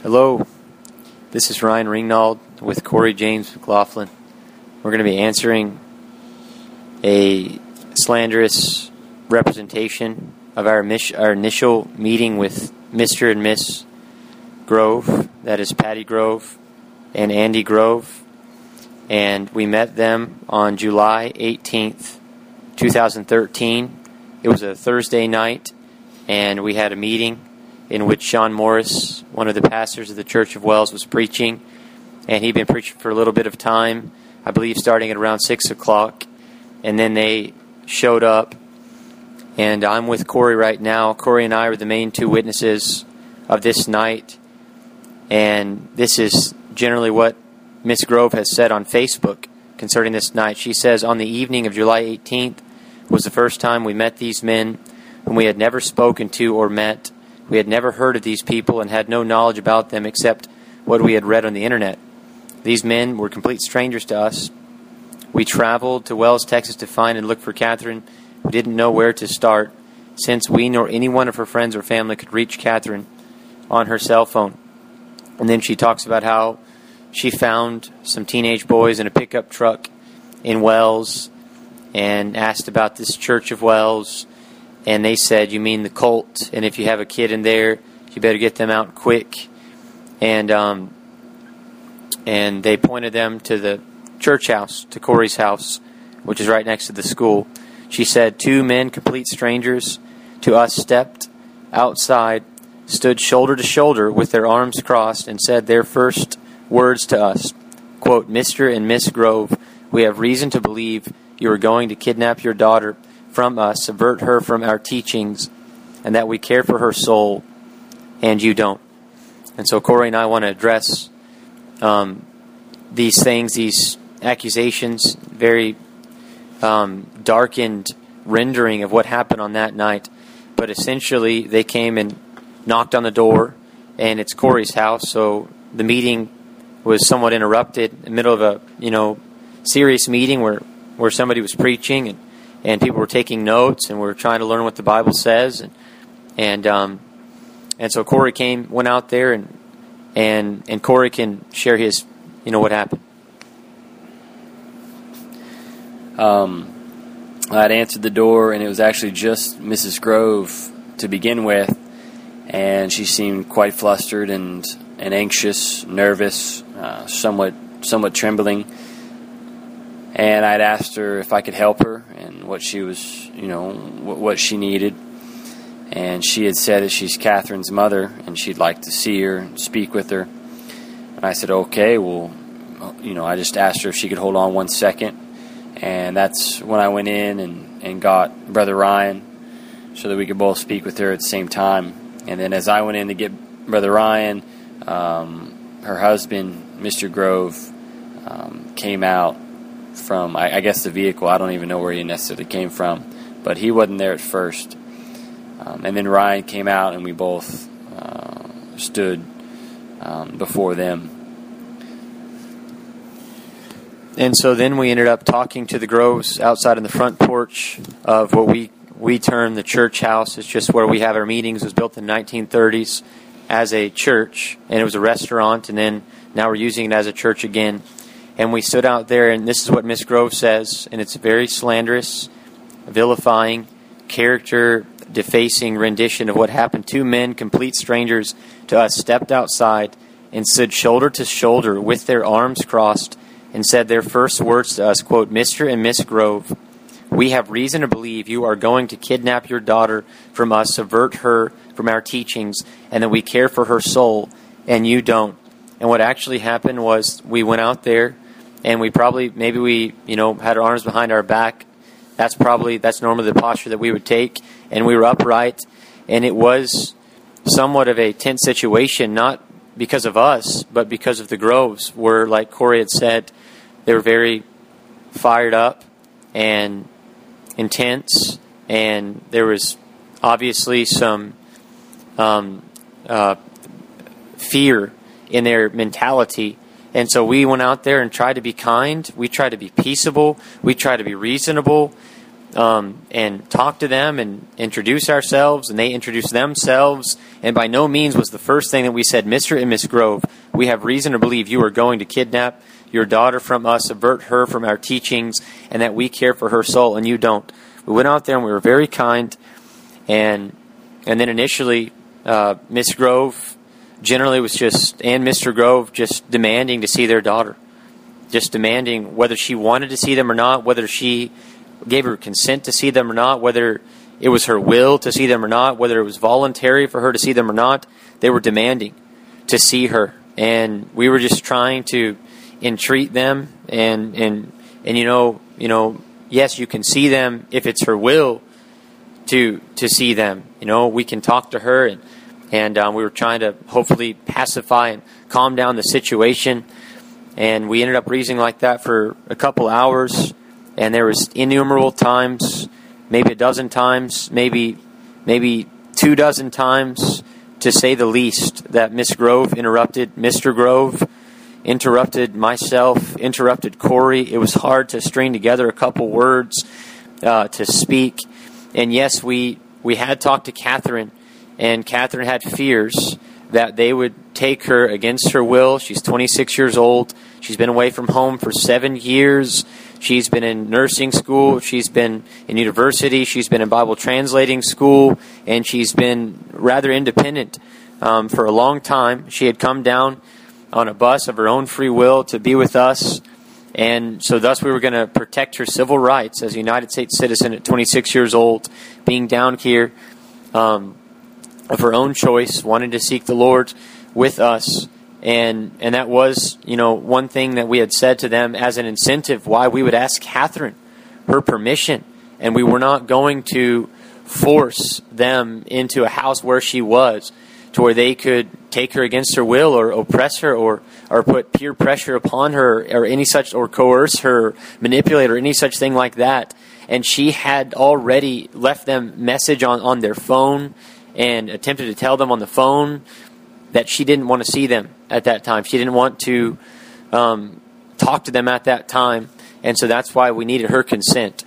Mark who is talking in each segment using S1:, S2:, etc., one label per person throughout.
S1: Hello, this is Ryan Ringnauld with Corey James McLaughlin. We're going to be answering a slanderous representation of our initial meeting with Mr. and Miss Grove, that is Patty Grove and Andy Grove, and we met them on July 18th, 2013. It was a Thursday night, and we had a meeting in which Sean Morris, one of the pastors of the Church of Wells, was preaching. And he'd been preaching for a little bit of time, I believe starting at around 6 o'clock. And then they showed up. And I'm with Corey right now. Corey and I are the main two witnesses of this night. And this is generally what Miss Grove has said on Facebook concerning this night. She says, on the evening of July 18th was the first time we met these men whom we had never spoken to or met. We had never heard of these people and had no knowledge about them except what we had read on the internet. These men were complete strangers to us. We traveled to Wells, Texas to find and look for Catherine. We didn't know where to start since we nor any one of her friends or family could reach Catherine on her cell phone. And then she talks about how she found some teenage boys in a pickup truck in Wells and asked about this Church of Wells. And they said, you mean the cult, and if you have a kid in there, you better get them out quick. And they pointed them to the church house, to Corey's house, which is right next to the school. She said, two men, complete strangers to us, stepped outside, stood shoulder to shoulder with their arms crossed, and said their first words to us, quote, Mr. and Miss Grove, we have reason to believe you are going to kidnap your daughter from us, subvert her from our teachings, and that we care for her soul, and you don't. And so Corey and I want to address these things, these accusations, very darkened rendering of what happened on that night. But essentially, they came and knocked on the door, and it's Corey's house, so the meeting was somewhat interrupted in the middle of a serious meeting where somebody was preaching, and people were taking notes, and we were trying to learn what the Bible says, and so Corey went out there, and Corey can share his, what happened.
S2: I'd answered the door, and it was actually just Mrs. Grove to begin with, and she seemed quite flustered and anxious, nervous, somewhat trembling. And I'd asked her if I could help her and what she was, what she needed. And she had said that she's Catherine's mother and she'd like to see her and speak with her. And I said, okay, well, I just asked her if she could hold on 1 second. And that's when I went in and got Brother Ryan so that we could both speak with her at the same time. And then as I went in to get Brother Ryan, her husband, Mr. Grove, came out from, I guess, the vehicle. I don't even know where he necessarily came from, but he wasn't there at first. And then Ryan came out, and we both stood before them.
S1: And so then we ended up talking to the Groves outside on the front porch of what we term the church house. It's just where we have our meetings. It was built in the 1930s as a church, and it was a restaurant, and then now we're using it as a church again. And we stood out there, and this is what Miss Grove says, and it's a very slanderous, vilifying, character-defacing rendition of what happened. Two men, complete strangers to us, stepped outside and stood shoulder to shoulder with their arms crossed and said their first words to us, quote, Mr. and Miss Grove, we have reason to believe you are going to kidnap your daughter from us, subvert her from our teachings, and that we care for her soul, and you don't. And what actually happened was we went out there, and we had our arms behind our back. That's normally the posture that we would take, and we were upright, and it was somewhat of a tense situation, not because of us, but because of the Groves, where, like Corey had said, they were very fired up and intense, and there was obviously some fear in their mentality. And so we went out there and tried to be kind. We tried to be peaceable. We tried to be reasonable. and talk to them and introduce ourselves, and they introduce themselves. And by no means was the first thing that we said, Mr. and Miss Grove, we have reason to believe you are going to kidnap your daughter from us, subvert her from our teachings, and that we care for her soul, and you don't. We went out there and we were very kind, and then initially, Miss Grove generally was and Mr. Grove just demanding to see their daughter, just demanding whether she wanted to see them or not, whether she gave her consent to see them or not, whether it was her will to see them or not, whether it was voluntary for her to see them or not. They were demanding to see her, and we were just trying to entreat them, and yes, you can see them if it's her will to see them. We can talk to her, and we were trying to hopefully pacify and calm down the situation, and we ended up reasoning like that for a couple hours, and there was innumerable times, maybe a dozen times, maybe 24 times, to say the least, that Miss Grove interrupted Mr. Grove, interrupted myself, interrupted Corey. It was hard to string together a couple words to speak. And yes, we had talked to Catherine, and Catherine had fears that they would take her against her will. She's 26 years old. She's been away from home for 7 years. She's been in nursing school. She's been in university. She's been in Bible translating school. And she's been rather independent for a long time. She had come down on a bus of her own free will to be with us. And so thus we were going to protect her civil rights as a United States citizen at 26 years old, being down here of her own choice, wanting to seek the Lord with us. And that was, one thing that we had said to them as an incentive why we would ask Catherine her permission. And we were not going to force them into a house where she was, to where they could take her against her will or oppress her or put peer pressure upon her or any such, or coerce her, manipulate her, any such thing like that. And she had already left them message on their phone and attempted to tell them on the phone that she didn't want to see them at that time. She didn't want to talk to them at that time. And so that's why we needed her consent.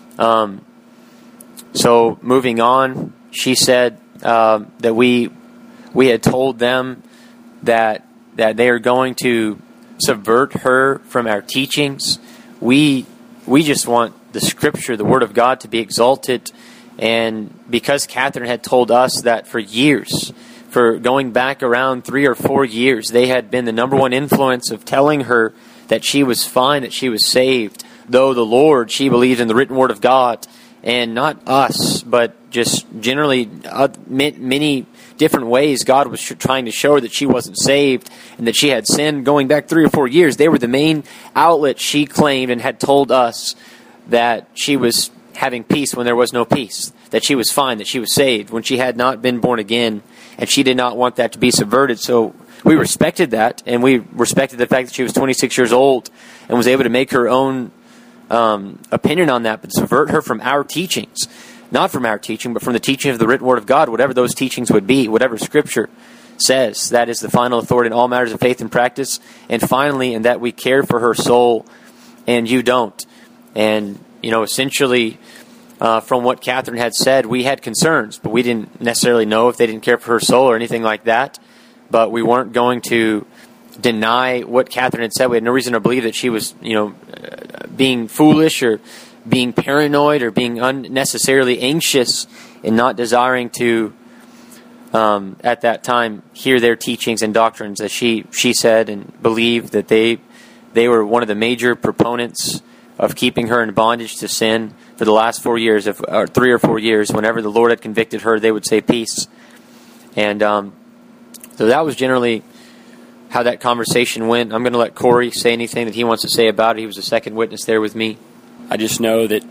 S1: So moving on, she said that we had told them that they are going to subvert her from our teachings. We just want the Scripture, the Word of God, to be exalted. And because Catherine had told us that for years, for going back around 3 or 4 years, they had been the number one influence of telling her that she was fine, that she was saved, though the Lord, she believed in the written Word of God, and not us, but just generally many different ways God was trying to show her that she wasn't saved and that she had sinned going back 3 or 4 years. They were the main outlet, she claimed, and had told us that she was having peace when there was no peace, that she was fine, that she was saved when she had not been born again, and she did not want that to be subverted. So we respected that, and we respected the fact that she was 26 years old and was able to make her own opinion on that, but subvert her from our teachings. Not from our teaching, but from the teaching of the written Word of God, whatever those teachings would be, whatever Scripture says. That is the final authority in all matters of faith and practice. And finally, in that we care for her soul, and you don't. And, essentially, from what Catherine had said, we had concerns, but we didn't necessarily know if they didn't care for her soul or anything like that. But we weren't going to deny what Catherine had said. We had no reason to believe that she was, being foolish or being paranoid or being unnecessarily anxious and not desiring to, at that time, hear their teachings and doctrines, as she said and believed that they were one of the major proponents of keeping her in bondage to sin for the last 4 years, or 3 or 4 years. Whenever the Lord had convicted her, they would say peace. And so that was generally how that conversation went. I'm going to let Corey say anything that he wants to say about it. He was the second witness there with me.
S2: I just know that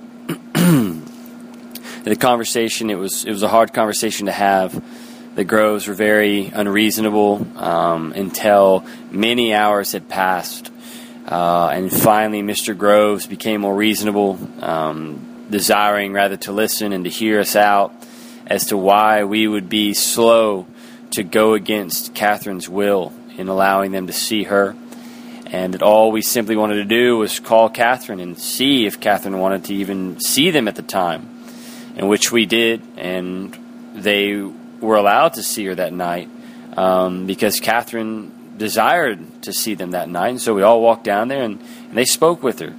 S2: the conversation, it was a hard conversation to have. The Groves were very unreasonable until many hours had passed. And finally, Mr. Groves became more reasonable, desiring rather to listen and to hear us out as to why we would be slow to go against Catherine's will in allowing them to see her. and that all we simply wanted to do was call Catherine and see if Catherine wanted to even see them at the time, in which we did, and they were allowed to see her that night because Catherine desired to see them that night, and so we all walked down there, and they spoke with her.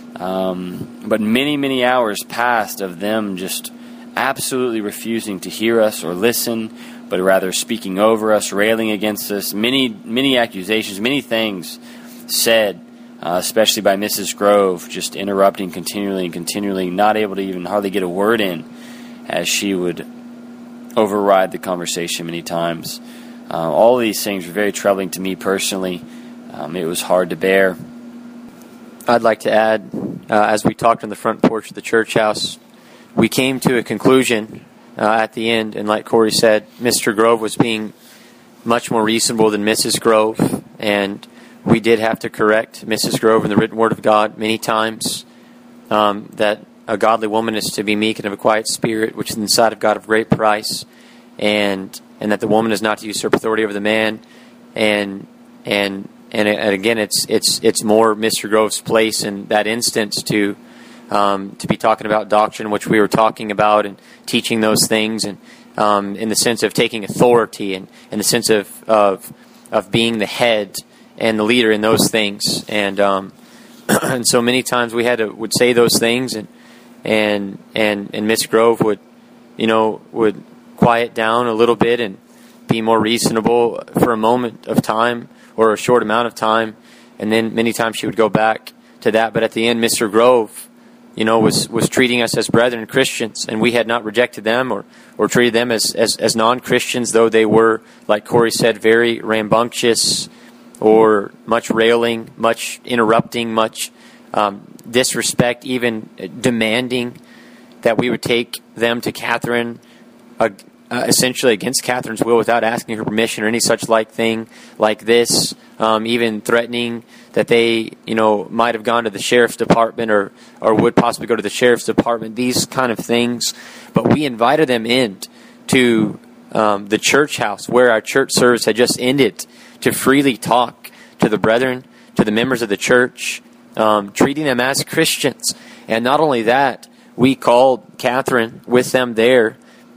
S2: But many, many hours passed of them just absolutely refusing to hear us or listen, but rather speaking over us, railing against us, many accusations, many things said, especially by Mrs. Grove, just interrupting continually, not able to even hardly get a word in, as she would override the conversation many times. All of these things were very troubling to me personally. It was hard to bear.
S1: I'd like to add, as we talked on the front porch of the church house, we came to a conclusion at the end, and like Corey said, Mr. Grove was being much more reasonable than Mrs. Grove, and we did have to correct Mrs. Grove in the written word of God many times, that a godly woman is to be meek and of a quiet spirit, which is in the sight of God of great price, and that the woman is not to usurp authority over the man, and again, it's more Mr. Grove's place in that instance to be talking about doctrine, which we were talking about, and teaching those things, and in the sense of taking authority, and in the sense of being the head and the leader in those things, and so many times we would say those things, and Miss Grove would quiet down a little bit and be more reasonable for a moment of time or a short amount of time, and then many times she would go back to that. But at the end, Mr. Grove, was treating us as brethren Christians, and we had not rejected them or treated them as non-Christians, though they were, like Corey said, very rambunctious or much railing, much interrupting, much disrespect, even demanding that we would take them to Catherine, essentially against Catherine's will, without asking her permission or any such thing like this, even threatening that they, might have gone to the sheriff's department or would possibly go to the sheriff's department, these kind of things. But we invited them in to the church house where our church service had just ended, to freely talk to the brethren, to the members of the church, treating them as Christians. And not only that, we called Catherine with them there,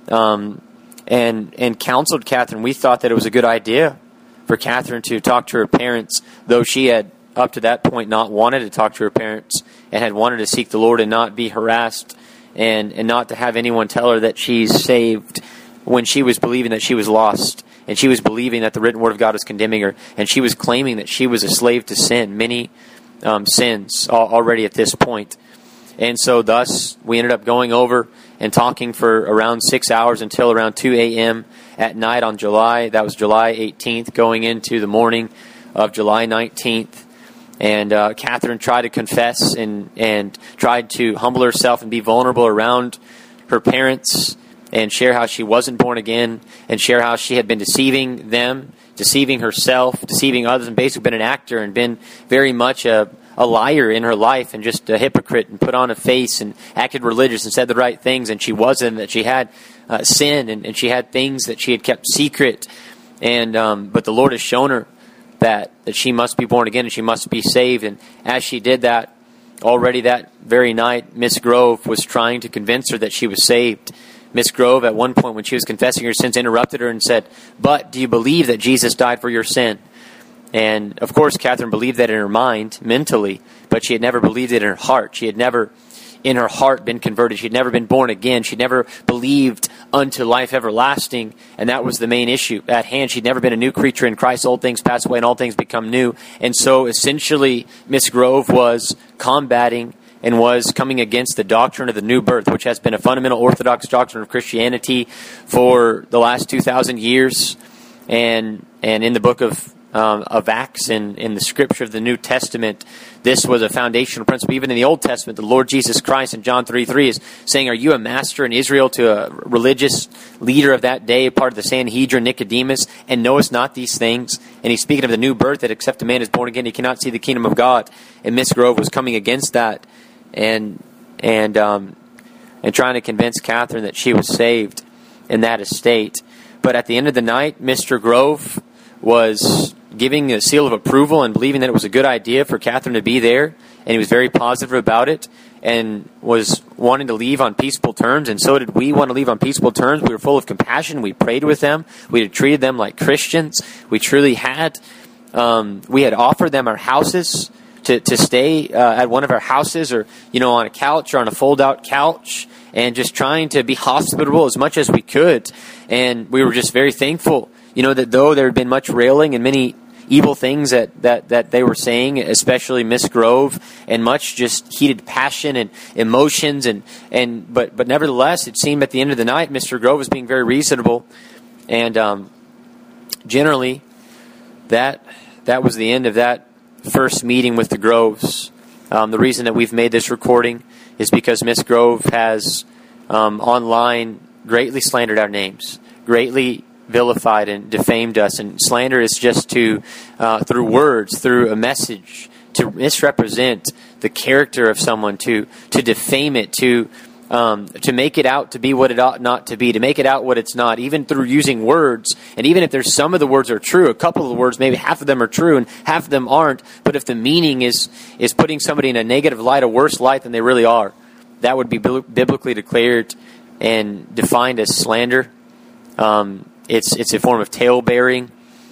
S1: and counseled Catherine. We thought that it was a good idea for Catherine to talk to her parents, though she had up to that point not wanted to talk to her parents and had wanted to seek the Lord and not be harassed and not to have anyone tell her that she's saved, when she was believing that she was lost, and she was believing that the written word of God was condemning her, and she was claiming that she was a slave to sin, many sins already at this point. And so thus we ended up going over and talking for around 6 hours until around 2 a.m. at night on July 18th, going into the morning of July 19th. And Catherine tried to confess and tried to humble herself and be vulnerable around her parents and share how she wasn't born again, and share how she had been deceiving them, deceiving herself, deceiving others, and basically been an actor and been very much a liar in her life, and just a hypocrite, and put on a face and acted religious and said the right things, and she wasn't, that she had sin, and she had things that she had kept secret. And but the Lord has shown her that she must be born again and she must be saved. And as she did that, already that very night, Miss Grove was trying to convince her that she was saved. Miss Grove, at one point when she was confessing her sins, interrupted her and said, "But do you believe that Jesus died for your sin?" And of course, Catherine believed that in her mind, mentally, but she had never believed it in her heart. She had never, in her heart, been converted. She had never been born again. She'd never believed unto life everlasting, and that was the main issue at hand. She'd never been a new creature in Christ. Old things pass away and all things become new. And so, essentially, Miss Grove was combating and was coming against the doctrine of the new birth, which has been a fundamental orthodox doctrine of Christianity for the last 2,000 years. And in the book of Acts and in the scripture of the New Testament, this was a foundational principle. Even in the Old Testament, the Lord Jesus Christ in John 3:3 is saying, "Are you a master in Israel to a religious leader of that day, part of the Sanhedrin, Nicodemus, and knowest not these things?" And he's speaking of the new birth, that except a man is born again, he cannot see the kingdom of God. And Miss Grove was coming against that and trying to convince Catherine that she was saved in that estate. But at the end of the night, Mr. Grove was giving a seal of approval and believing that it was a good idea for Catherine to be there, and he was very positive about it and was wanting to leave on peaceful terms, and so did we want to leave on peaceful terms. We were full of compassion. We prayed with them. We had treated them like Christians. We truly had. We had offered them our houses to stay at one of our houses, or on a couch or on a fold-out couch, and just trying to be hospitable as much as we could. And we were just very thankful, that though there had been much railing and many evil things that they were saying, especially Miss Grove, and much just heated passion and emotions, but nevertheless, it seemed at the end of the night, Mr. Grove was being very reasonable, and generally, that was the end of that first meeting with the Groves. The reason that we've made this recording is because Miss Grove has online greatly slandered our names, greatly vilified and defamed us. And slander is just to, through words, through a message, to misrepresent the character of someone, to defame it, to make it out to be what it ought not to be, to make it out what it's not, even through using words. And even if there's some of the words are true, a couple of the words, maybe half of them are true and half of them aren't, but if the meaning is putting somebody in a negative light, a worse light than they really are, that would be biblically declared and defined as slander. It's a form of tale-bearing.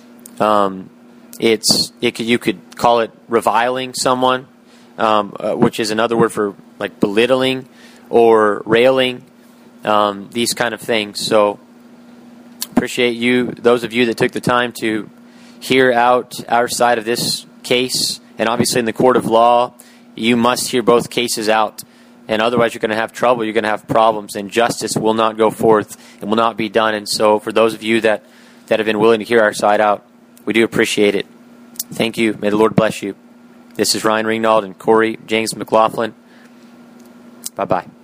S1: You could call it reviling someone, which is another word for like belittling or railing, these kind of things. So appreciate those of you that took the time to hear out our side of this case. And obviously in the court of law, you must hear both cases out. And otherwise you're going to have trouble, you're going to have problems, and justice will not go forth and will not be done. And so for those of you that have been willing to hear our side out, we do appreciate it. Thank you. May the Lord bless you. This is Ryan Ringnauld and Corey James McLaughlin. Bye-bye.